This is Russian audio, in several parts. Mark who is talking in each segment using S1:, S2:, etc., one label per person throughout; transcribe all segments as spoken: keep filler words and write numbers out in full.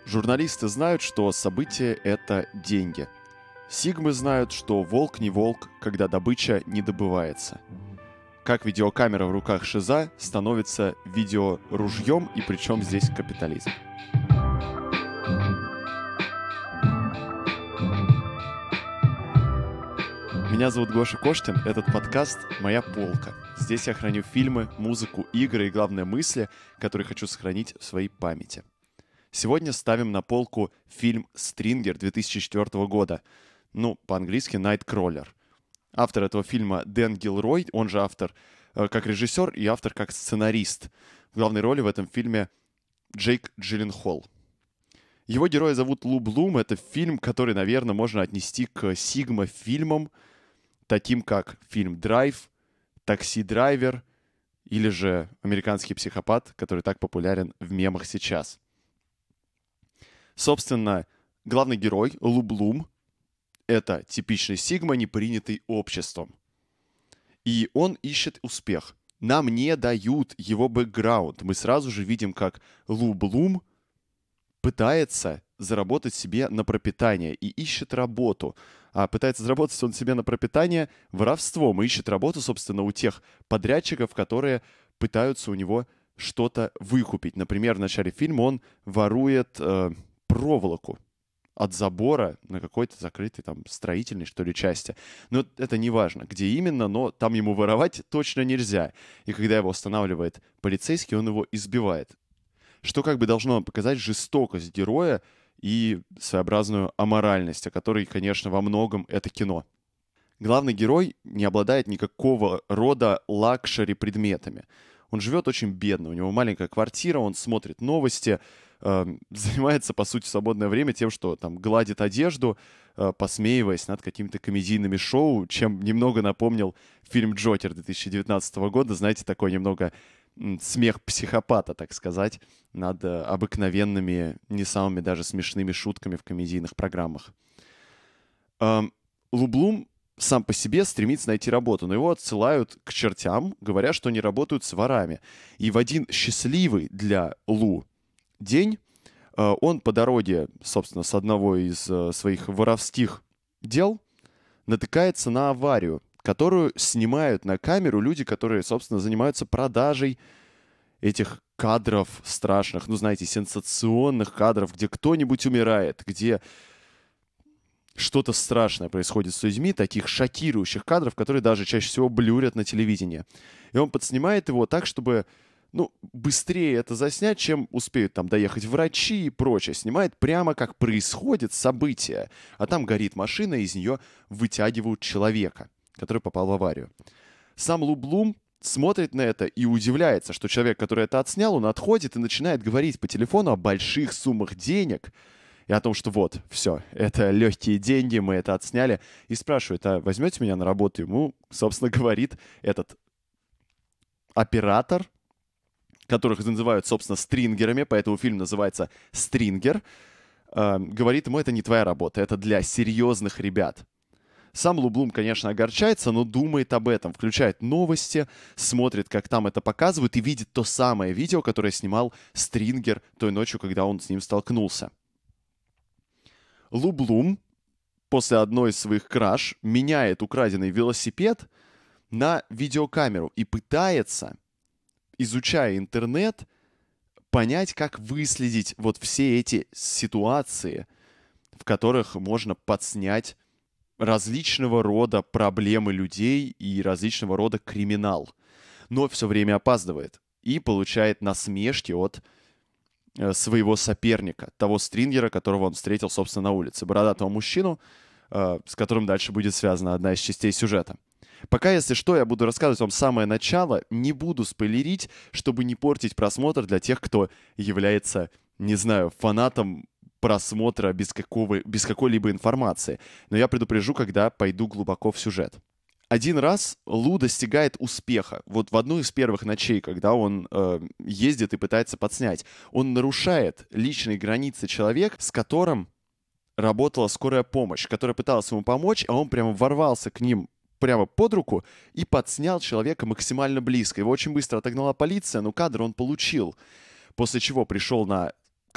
S1: Журналисты знают, что события — это деньги. Сигмы знают, что волк не волк, когда добыча не добывается. Как видеокамера в руках шиза становится видеоружьем, и причем здесь капитализм. Меня зовут Гоша Коштин, этот подкаст — моя полка. Здесь я храню фильмы, музыку, игры и, главное, мысли, которые хочу сохранить в своей памяти. Сегодня ставим на полку фильм «Стрингер» две тысячи четвёртого года. Ну, по-английски «Найткроллер». Автор этого фильма Дэн Гилрой, он же автор э, как режиссер и автор как сценарист. В главной роли в этом фильме Джейк Джилленхол. Его героя зовут Лу Блум. Это фильм, который, наверное, можно отнести к сигма-фильмам, таким как фильм «Драйв», «Такси Драйвер» или же «Американский психопат», который так популярен в мемах сейчас. Собственно, главный герой Лу Блум — это типичный сигма, не принятый обществом. И он ищет успех. Нам не дают его бэкграунд. Мы сразу же видим, как Лу Блум пытается заработать себе на пропитание и ищет работу. А пытается заработать он себе на пропитание воровством. И ищет работу, собственно, у тех подрядчиков, которые пытаются у него что-то выкупить. Например, в начале фильма он ворует э, проволоку от забора на какой-то закрытой там строительной, что ли, части. Но это не важно, где именно, но там ему воровать точно нельзя. И когда его останавливает полицейский, он его избивает. Что как бы должно показать жестокость героя и своеобразную аморальность, о которой, конечно, во многом это кино. Главный герой не обладает никакого рода лакшери предметами. Он живет очень бедно, у него маленькая квартира, он смотрит новости, э, занимается, по сути, в свободное время тем, что там гладит одежду, э, посмеиваясь над какими-то комедийными шоу, чем немного напомнил фильм «Джокер» две тысячи девятнадцатого года. Знаете, такой немного м, смех психопата, так сказать, над э, обыкновенными, не самыми даже смешными шутками в комедийных программах. Эм, Лу Блум сам по себе стремится найти работу, но его отсылают к чертям, говоря, что они работают с ворами. И в один счастливый для Лу день э, он по дороге, собственно, с одного из э, своих воровских дел натыкается на аварию, которую снимают на камеру люди, которые, собственно, занимаются продажей этих кадров страшных, ну, знаете, сенсационных кадров, где кто-нибудь умирает, где что-то страшное происходит с людьми, таких шокирующих кадров, которые даже чаще всего блюрят на телевидении. И он подснимает его так, чтобы, ну, быстрее это заснять, чем успеют там доехать врачи и прочее. Снимает прямо как происходит событие. А там горит машина, и из нее вытягивают человека, который попал в аварию. Сам Лу Блум смотрит на это и удивляется, что человек, который это отснял, он отходит и начинает говорить по телефону о больших суммах денег, и о том, что вот, все, это легкие деньги, мы это отсняли. И спрашивает, а возьмете меня на работу? Ему, собственно, говорит этот оператор, которых называют, собственно, стрингерами, поэтому фильм называется «Стрингер», э, говорит ему, это не твоя работа, это для серьезных ребят. Сам Лу Блум, конечно, огорчается, но думает об этом, включает новости, смотрит, как там это показывают, и видит то самое видео, которое снимал Стрингер той ночью, когда он с ним столкнулся. Лу Блум после одной из своих краж меняет украденный велосипед на видеокамеру и пытается, изучая интернет, понять, как выследить вот все эти ситуации, в которых можно подснять различного рода проблемы людей и различного рода криминал. Но все время опаздывает и получает насмешки от своего соперника, того стрингера, которого он встретил, собственно, на улице. Бородатого мужчину, э, с которым дальше будет связана одна из частей сюжета. Пока, если что, я буду рассказывать вам самое начало, не буду спойлерить, чтобы не портить просмотр для тех, кто является, не знаю, фанатом просмотра без, какого, без какой-либо информации. Но я предупрежу, когда пойду глубоко в сюжет. Один раз Лу достигает успеха. Вот в одну из первых ночей, когда он э, ездит и пытается подснять, он нарушает личные границы человека, с которым работала скорая помощь, которая пыталась ему помочь, а он прямо ворвался к ним прямо под руку и подснял человека максимально близко. Его очень быстро отогнала полиция, но кадр он получил. После чего пришел на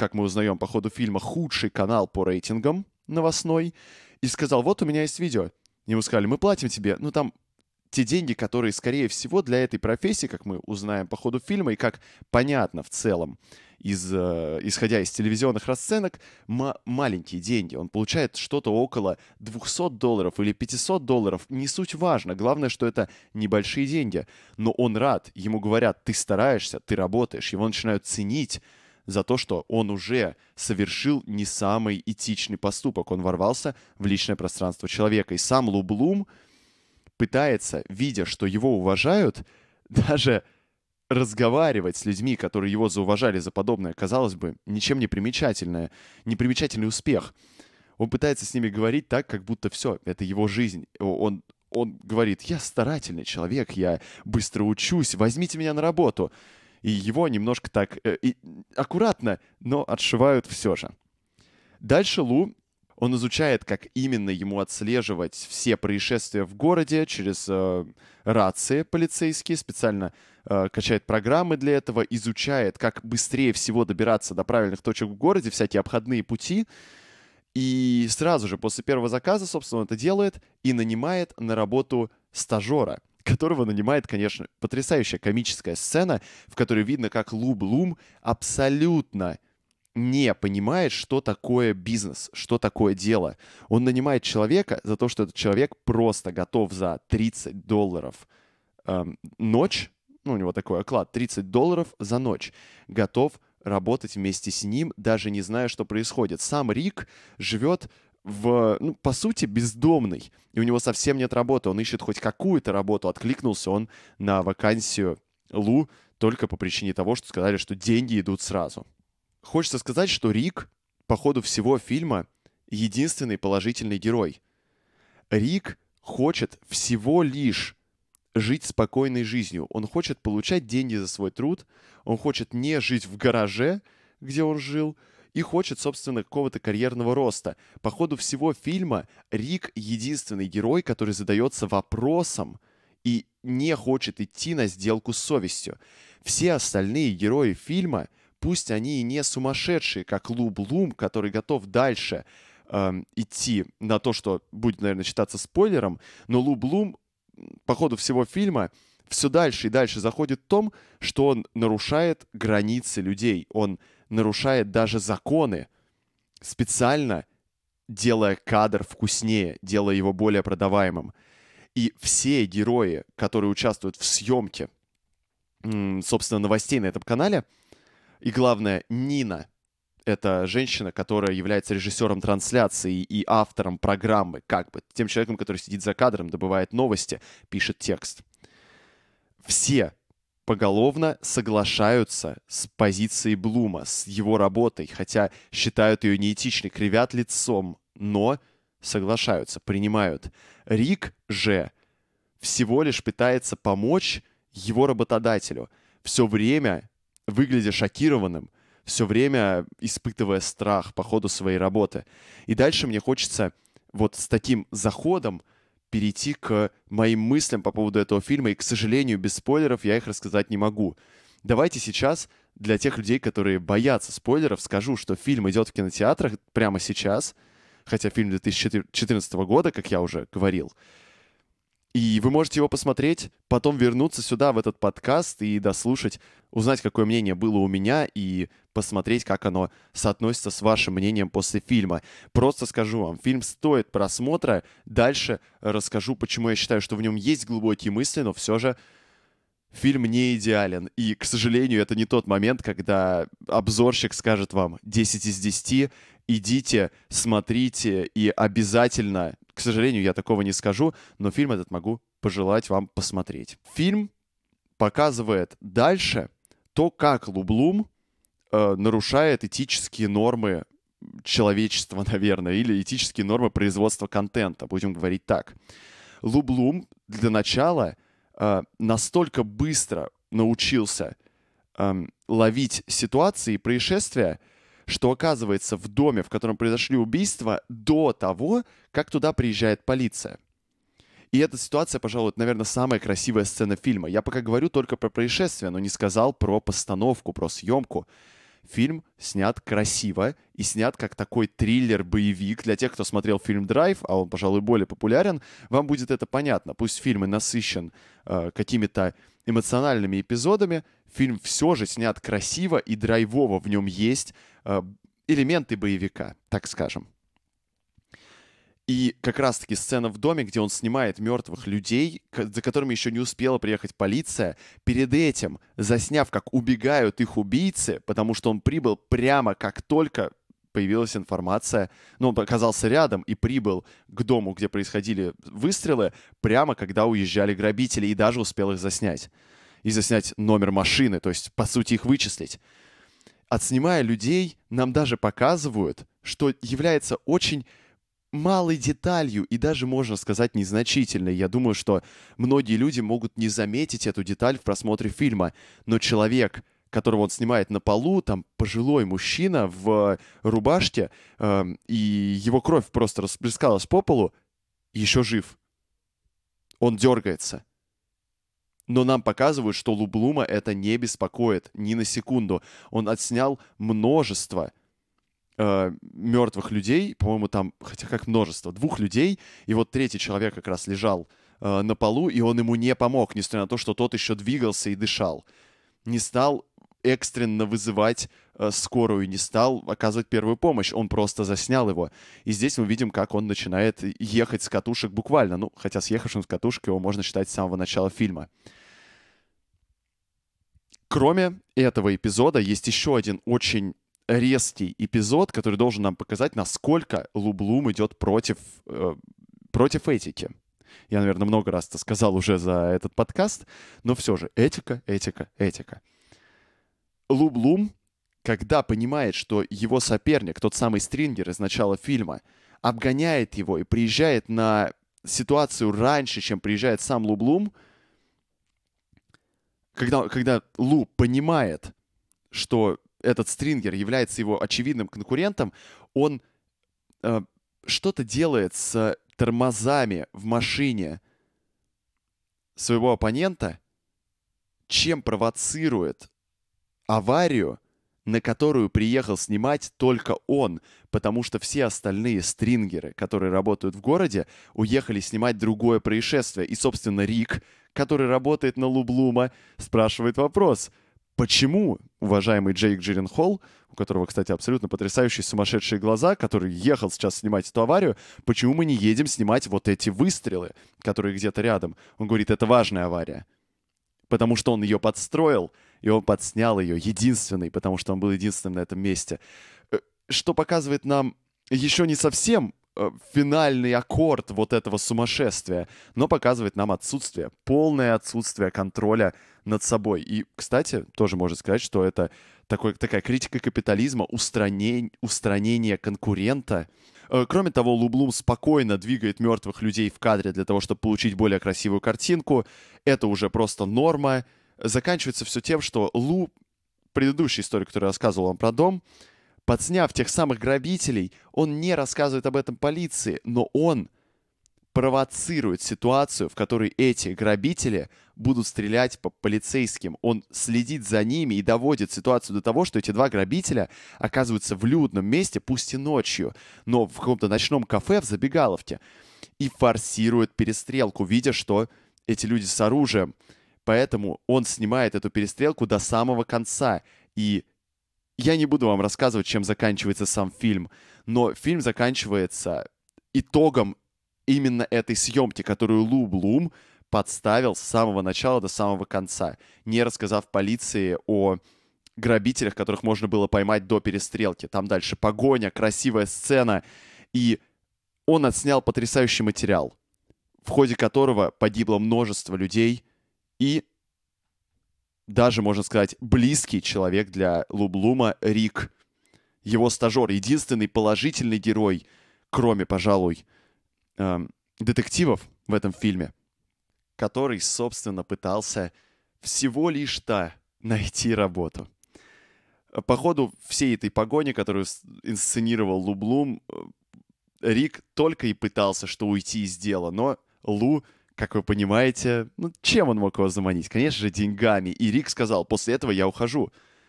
S1: как мы узнаем по ходу фильма, худший канал по рейтингам новостной, и сказал, вот у меня есть видео. Ему сказали, мы платим тебе, ну там те деньги, которые, скорее всего, для этой профессии, как мы узнаем по ходу фильма, и как понятно в целом, из, э, исходя из телевизионных расценок, ма- маленькие деньги. Он получает что-то около двести долларов или пятьсот долларов. Не суть важно. Главное, что это небольшие деньги. Но он рад. Ему говорят, ты стараешься, ты работаешь. Его начинают ценить за то, что он уже совершил не самый этичный поступок. Он ворвался в личное пространство человека. И сам Лу Блум пытается, видя, что его уважают, даже разговаривать с людьми, которые его зауважали за подобное, казалось бы, ничем не примечательное, непримечательный успех. Он пытается с ними говорить так, как будто все, это его жизнь. Он, он говорит, я старательный человек, я быстро учусь, возьмите меня на работу. И его немножко так э, и, аккуратно, но отшивают все же. Дальше Лу, он изучает, как именно ему отслеживать все происшествия в городе через э, рации полицейские, специально э, качает программы для этого, изучает, как быстрее всего добираться до правильных точек в городе, всякие обходные пути. И сразу же после первого заказа, собственно, он это делает и нанимает на работу стажера, которого нанимает, конечно, потрясающая комическая сцена, в которой видно, как Лу Блум абсолютно не понимает, что такое бизнес, что такое дело. Он нанимает человека за то, что этот человек просто готов за тридцать долларов эм, ночь, ну, у него такой оклад, тридцать долларов за ночь, готов работать вместе с ним, даже не зная, что происходит. Сам Рик живет в, ну, по сути, бездомный, и у него совсем нет работы, он ищет хоть какую-то работу, откликнулся он на вакансию Лу только по причине того, что сказали, что деньги идут сразу. Хочется сказать, что Рик по ходу всего фильма единственный положительный герой. Рик хочет всего лишь жить спокойной жизнью. Он хочет получать деньги за свой труд, он хочет не жить в гараже, где он жил, и хочет, собственно, какого-то карьерного роста. По ходу всего фильма Рик единственный герой, который задается вопросом и не хочет идти на сделку с совестью. Все остальные герои фильма, пусть они и не сумасшедшие, как Лу Блум, который готов дальше э, идти на то, что будет, наверное, считаться спойлером, но Лу Блум по ходу всего фильма все дальше и дальше заходит в том, что он нарушает границы людей, он нарушает даже законы, специально делая кадр вкуснее, делая его более продаваемым. И все герои, которые участвуют в съемке, собственно, новостей на этом канале, и главное, Нина, это женщина, которая является режиссером трансляции и автором программы, как бы, тем человеком, который сидит за кадром, добывает новости, пишет текст. Все поголовно соглашаются с позицией Блума, с его работой, хотя считают ее неэтичной, кривят лицом, но соглашаются, принимают. Рик же всего лишь пытается помочь его работодателю, все время выглядя шокированным, все время испытывая страх по ходу своей работы. И дальше мне хочется вот с таким заходом перейти к моим мыслям по поводу этого фильма, и, к сожалению, без спойлеров я их рассказать не могу. Давайте сейчас для тех людей, которые боятся спойлеров, скажу, что фильм идет в кинотеатрах прямо сейчас, хотя фильм две тысячи четырнадцатого года, как я уже говорил. И вы можете его посмотреть, потом вернуться сюда, в этот подкаст, и дослушать, узнать, какое мнение было у меня, и посмотреть, как оно соотносится с вашим мнением после фильма. Просто скажу вам, фильм стоит просмотра. Дальше расскажу, почему я считаю, что в нем есть глубокие мысли, но все же фильм не идеален. И, к сожалению, это не тот момент, когда обзорщик скажет вам десять из десяти, идите, смотрите, и обязательно... К сожалению, я такого не скажу, но фильм этот могу пожелать вам посмотреть. Фильм показывает дальше то, как Лу Блум э, нарушает этические нормы человечества, наверное, или этические нормы производства контента, будем говорить так. Лу Блум для начала э, настолько быстро научился э, ловить ситуации и происшествия, что оказывается в доме, в котором произошли убийства, до того, как туда приезжает полиция. И эта ситуация, пожалуй, наверное, самая красивая сцена фильма. Я пока говорю только про происшествие, но не сказал про постановку, про съемку. фильм снят красиво и снят как такой триллер-боевик. Для тех, кто смотрел фильм «Драйв», а он, пожалуй, более популярен, вам будет это понятно. Пусть фильм и насыщен э, какими-то эмоциональными эпизодами, фильм все же снят красиво и драйвово. В нем есть э, элементы боевика, так скажем. И как раз-таки сцена в доме, где он снимает мертвых людей, за которыми еще не успела приехать полиция, перед этим засняв, как убегают их убийцы, потому что он прибыл прямо как только появилась информация, ну, он оказался рядом и прибыл к дому, где происходили выстрелы, прямо когда уезжали грабители, и даже успел их заснять. И заснять номер машины, то есть, по сути, их вычислить. Отснимая людей, нам даже показывают, что является очень малой деталью и даже, можно сказать, незначительной. Я думаю, что многие люди могут не заметить эту деталь в просмотре фильма, но человек, которого он снимает на полу, там пожилой мужчина в рубашке, э, и его кровь просто расплескалась по полу, еще жив. Он дергается. Но нам показывают, что Лу Блума это не беспокоит ни на секунду. Он отснял множество э, мертвых людей, по-моему, там, хотя как множество, двух людей, и вот третий человек как раз лежал э, на полу, и он ему не помог, несмотря на то, что тот еще двигался и дышал. Не стал экстренно вызывать э, скорую, не стал оказывать первую помощь, он просто заснял его. И здесь мы видим, как он начинает ехать с катушек буквально, ну, хотя съехавшим с катушек его можно считать с самого начала фильма. Кроме этого эпизода есть еще один очень резкий эпизод, который должен нам показать, насколько Лу Блум идет против, э, против этики. Я, наверное, много раз это сказал уже за этот подкаст, но все же этика, этика, этика. Лу Блум, когда понимает, что его соперник, тот самый Стрингер из начала фильма, обгоняет его и приезжает на ситуацию раньше, чем приезжает сам Лу Блум, когда, когда Лу понимает, что этот Стрингер является его очевидным конкурентом, он э, что-то делает с тормозами в машине своего оппонента, чем провоцирует аварию, на которую приехал снимать только он, потому что все остальные стрингеры, которые работают в городе, уехали снимать другое происшествие. И, собственно, Рик, который работает на Лу Блума, спрашивает вопрос: почему, уважаемый Джейк Джилленхол, у которого, кстати, абсолютно потрясающие сумасшедшие глаза, который ехал сейчас снимать эту аварию, почему мы не едем снимать вот эти выстрелы, которые где-то рядом? Он говорит, это важная авария, потому что он ее подстроил, и он подснял ее единственный, потому что он был единственным на этом месте. Что показывает нам еще не совсем финальный аккорд вот этого сумасшествия, но показывает нам отсутствие, полное отсутствие контроля над собой. И, кстати, тоже можно сказать, что это такой, такая критика капитализма, устранение, устранение конкурента. Кроме того, Лу Блум спокойно двигает мертвых людей в кадре для того, чтобы получить более красивую картинку. Это уже просто норма. Заканчивается все тем, что Лу, предыдущая история, которую я рассказывал вам про дом, подсняв тех самых грабителей, он не рассказывает об этом полиции, но он провоцирует ситуацию, в которой эти грабители будут стрелять по полицейским. Он следит за ними и доводит ситуацию до того, что эти два грабителя оказываются в людном месте, пусть и ночью, но в каком-то ночном кафе в забегаловке, и форсирует перестрелку, видя, что эти люди с оружием. Поэтому он снимает эту перестрелку до самого конца. И я не буду вам рассказывать, чем заканчивается сам фильм, но фильм заканчивается итогом именно этой съемки, которую Лу Блум подставил с самого начала до самого конца, не рассказав полиции о грабителях, которых можно было поймать до перестрелки. Там дальше погоня, красивая сцена. И он отснял потрясающий материал, в ходе которого погибло множество людей, и даже, можно сказать, близкий человек для Лу Блума Рик, его стажер, единственный положительный герой, кроме, пожалуй, эм, детективов в этом фильме, который, собственно, пытался всего лишь-то найти работу. По ходу всей этой погони, которую инсценировал Лу Блум, Рик только и пытался что уйти из дела, но Лу, как вы понимаете, ну, чем он мог его заманить? Конечно же, деньгами. И Рик сказал, после этого я ухожу.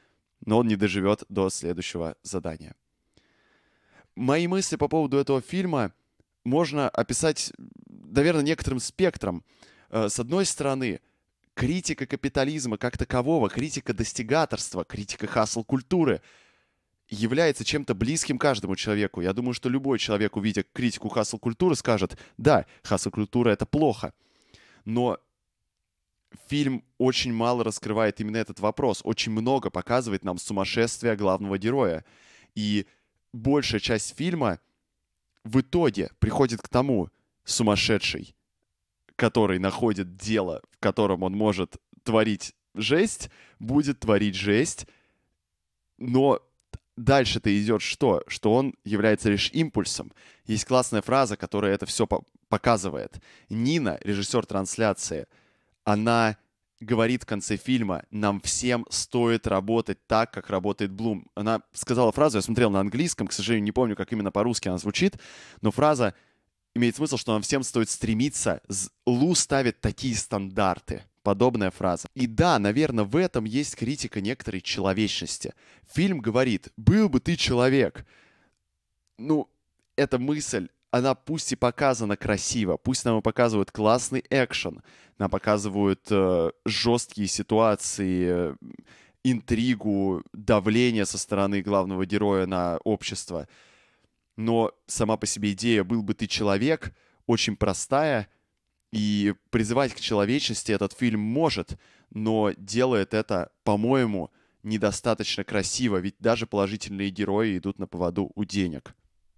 S1: но он не доживет до следующего задания. Мои мысли по поводу этого фильма можно описать, наверное, некоторым спектром. Э, С одной стороны, критика капитализма как такового, критика достигаторства, критика хасл-культуры является чем-то близким каждому человеку. Я думаю, что любой человек, увидя критику хасл-культуры, скажет: да, хасл-культура — это плохо. Но фильм очень мало раскрывает именно этот вопрос, очень много показывает нам сумасшествие главного героя. И большая часть фильма в итоге приходит к тому: сумасшедший, который находит дело, в котором он может творить жесть, будет творить жесть, но дальше-то идет что? Что он является лишь импульсом. Есть классная фраза, которая это все по- показывает. Нина, режиссер трансляции, она говорит в конце фильма: нам всем стоит работать так, как работает Блум. Она сказала фразу, я смотрел на английском, к сожалению, не помню, как именно по-русски она звучит, но фраза имеет смысл, что нам всем стоит стремиться. З- Лу ставит такие стандарты. Подобная фраза. И да, наверное, в этом есть критика некоторой человечности. Фильм говорит: был бы ты человек. Ну, эта мысль, она пусть и показана красиво, пусть нам и показывают классный экшен, нам показывают э, жесткие ситуации, э, интригу, давление со стороны главного героя на общество. Но сама по себе идея «был бы ты человек» очень простая, и призывать к человечности этот фильм может, но делает это, по-моему, недостаточно красиво, ведь даже положительные герои идут на поводу у денег.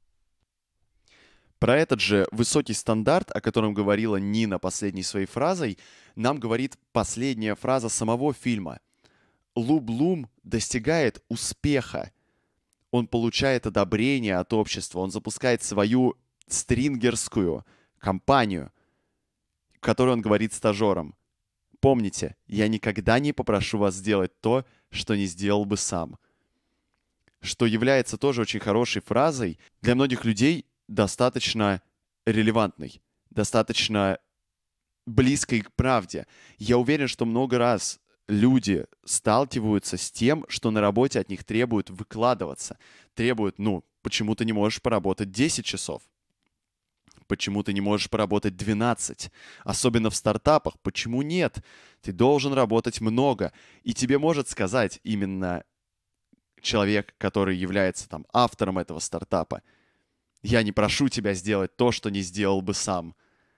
S1: Про этот же высокий стандарт, о котором говорила Нина последней своей фразой, нам говорит последняя фраза самого фильма. Лу Блум достигает успеха. Он получает одобрение от общества, он запускает свою стрингерскую компанию, в которой он говорит стажерам: помните, я никогда не попрошу вас сделать то, что не сделал бы сам. Что является тоже очень хорошей фразой, для многих людей достаточно релевантной, достаточно близкой к правде. Я уверен, что много раз люди сталкиваются с тем, что на работе от них требуют выкладываться. Требуют: ну, почему ты не можешь поработать десять часов? Почему ты не можешь поработать двенадцать? Особенно в стартапах. Почему нет? Ты должен работать много. И тебе может сказать именно человек, который является там автором этого стартапа: я не прошу тебя сделать то, что не сделал бы сам.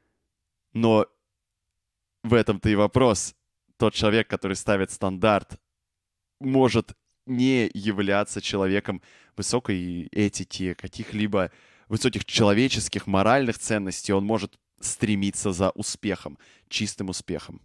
S1: Но в этом-то и вопрос. Тот человек, который ставит стандарт, может не являться человеком высокой этики, каких-либо высоких человеческих, моральных ценностей. Он может стремиться за успехом, чистым успехом.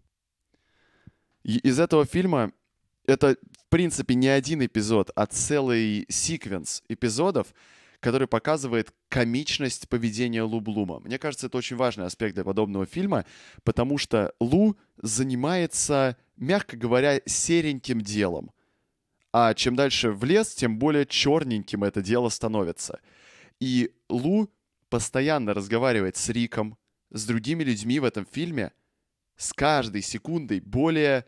S1: И из этого фильма это, в принципе, не один эпизод, а целый секвенс эпизодов, который показывает комичность поведения Лу Блума. Мне кажется, это очень важный аспект для подобного фильма, потому что Лу занимается, мягко говоря, сереньким делом. А чем дальше в лес, тем более черненьким это дело становится. И Лу постоянно разговаривает с Риком, с другими людьми в этом фильме, с каждой секундой более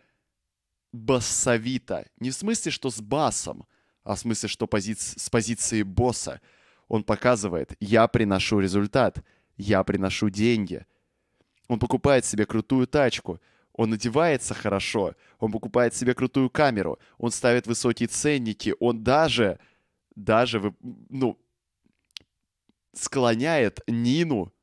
S1: басовито. Не в смысле, что с басом, а в смысле, что пози- с позиции босса. Он показывает: я приношу результат, я приношу деньги. Он покупает себе крутую тачку, он одевается хорошо, он покупает себе крутую камеру, он ставит высокие ценники, он даже, даже, вы- ну, склоняет Нину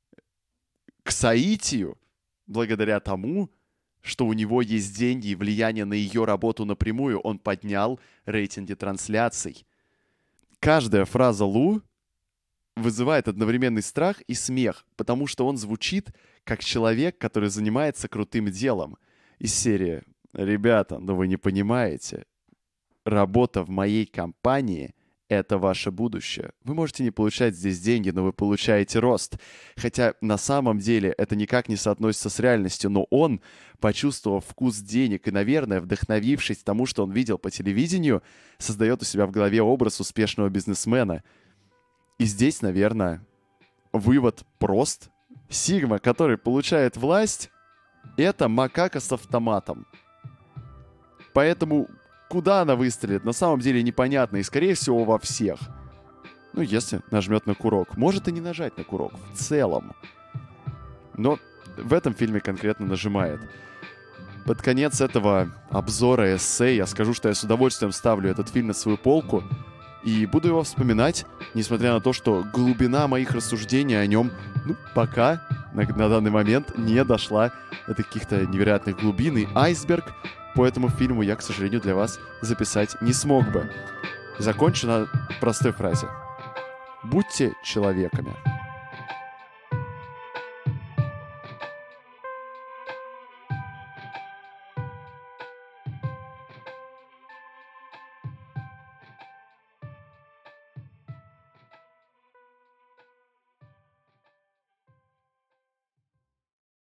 S1: к соитию благодаря тому, что у него есть деньги и влияние на ее работу напрямую. Он поднял рейтинги трансляций. Каждая фраза Лу вызывает одновременный страх и смех, потому что он звучит как человек, который занимается крутым делом. Из серии: ребята, ну вы не понимаете, работа в моей компании — это ваше будущее. Вы можете не получать здесь деньги, но вы получаете рост. Хотя на самом деле это никак не соотносится с реальностью, но он, почувствовав вкус денег и, наверное, вдохновившись тому, что он видел по телевидению, создает у себя в голове образ успешного бизнесмена. И здесь, наверное, вывод прост. Сигма, который получает власть, это макака с автоматом. Поэтому куда она выстрелит, на самом деле непонятно, и, скорее всего, во всех. Ну, если нажмет на курок. Может и не нажать на курок, в целом. Но в этом фильме конкретно нажимает. Под конец этого обзора эссе я скажу, что я с удовольствием ставлю этот фильм на свою полку и буду его вспоминать, несмотря на то, что глубина моих рассуждений о нем, ну, пока на, на данный момент не дошла до каких-то невероятных глубин, и айсберг по этому фильму я, к сожалению, для вас записать не смог бы. Закончу на простой фразе. Будьте человеками.